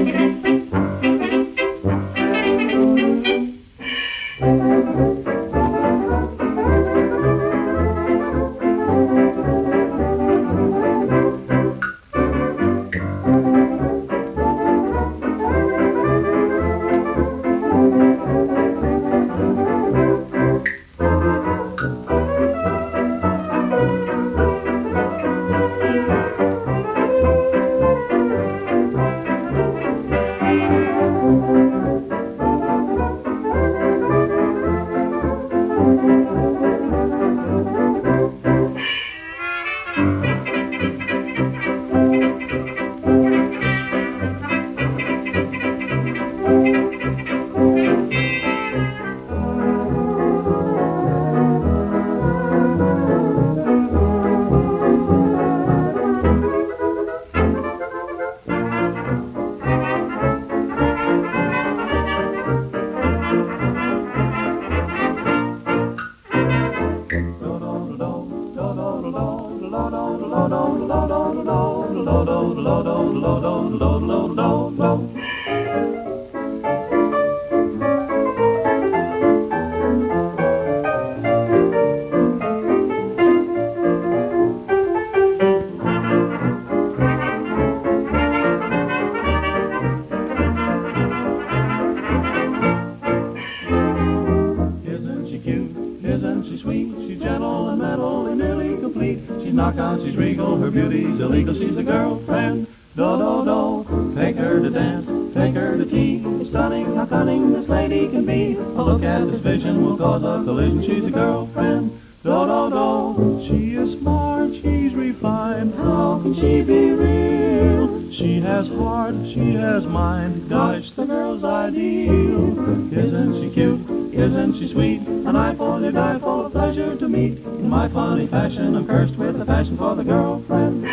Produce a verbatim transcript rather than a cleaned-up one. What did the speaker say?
Isn't she sweet? She's gentle and mentally nearly complete. She's knockout, she's regal, her beauty's illegal. She's a girlfriend. Do do do. Take her to dance, take her to tea. It's stunning how cunning this lady can be. A look at this vision will cause a collision. She's a girlfriend. Do do do. She is smart, she's refined. How can she be real? She has heart, she has mind. Gosh, the girl's ideal. Isn't she cute? Isn't she sweet? An eye for the guy, full of pleasure to meet. In my funny fashion, I'm cursed with a passion for the girlfriend.